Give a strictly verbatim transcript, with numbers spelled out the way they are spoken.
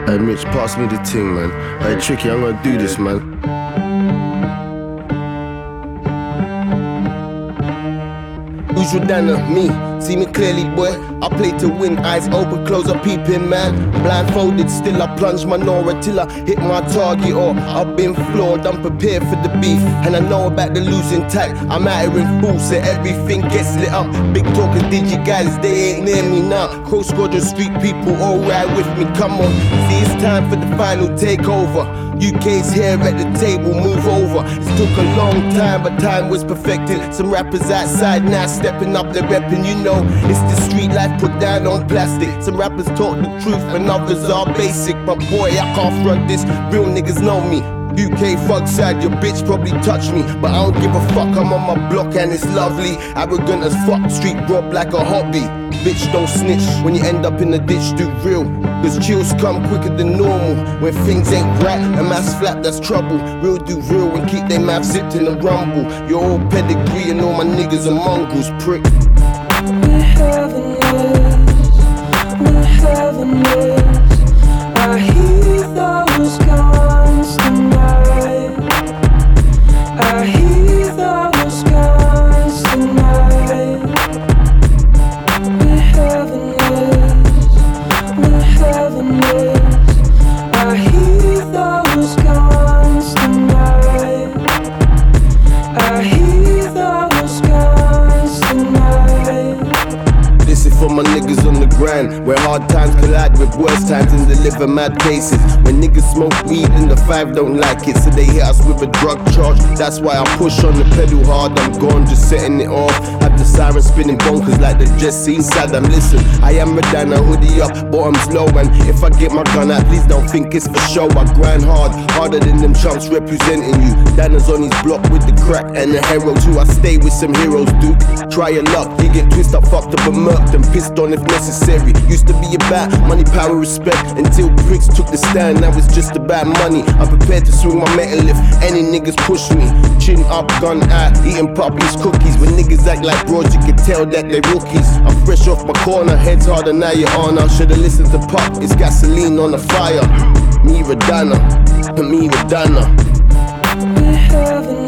Hey Mitch, pass me the ting, man. Hey Tricky, I'm gonna do this, man. Who's your Dana? Me. See me clearly, boy. I play to win, eyes open, close up, peeping, man. Blindfolded, still I plunge my Nora till I hit my target, or I've been floored, I'm prepared for the beef. And I know about the losing tact, I'm out here in full, so everything gets lit up. Big talkers, digi guys, they ain't near me now. Cross Squadron street people, all ride with me, come on. See, it's time for the final takeover. U K's here at the table, move over. It took a long time, but time was perfected. Some rappers outside now stepping up, they're repping, you know. It's the street life put down on plastic. Some rappers talk the truth and others are basic. But boy, I can't front this, real niggas know me. U K fuck side, your bitch probably touch me, but I don't give a fuck, I'm on my block and it's lovely. Arrogant as fuck, street rob like a hobby. Bitch don't snitch, when you end up in the ditch, do real. Cause chills come quicker than normal. When things ain't right, a mass flap, that's trouble. Real do real and keep their mouth zipped in a rumble. Your old pedigree and all my niggas are mongrels, prick. We're having this, we're having this. I hear those guns tonight. I hear those guns tonight. We're having this, we're having this. I hear those guns tonight. I hear those guns tonight. This is for my niggas on the grind, where hard times collide with worse times and deliver mad cases. When niggas smoke weed and the five don't like it, so they hit us with a drug charge. That's why I push on the pedal hard, I'm gone, just setting it off. Have the siren spinning bonkers like the just seen Saddam. Listen, I am Madonna, hoodie up, bottoms low, and if I get my gun out, please don't think it's for show. I grind hard, harder than them chumps representing you. Dana's on his block with the crack and the hero too. I stay with some heroes, Duke. Try your luck, you get twisted up, fucked up and murked and pissed on if necessary. Used to be about money, power, respect, until pricks took the stand. Now it's just about money. I'm prepared to swing my metal if any niggas push me. Chin up, gun out, eating puppies, cookies. When niggas act like bros, you can tell that they rookies. I'm fresh off my corner, heads harder now you're on. I should've listened to Pop, it's gasoline on the fire. Me Radana, me Radana. We're having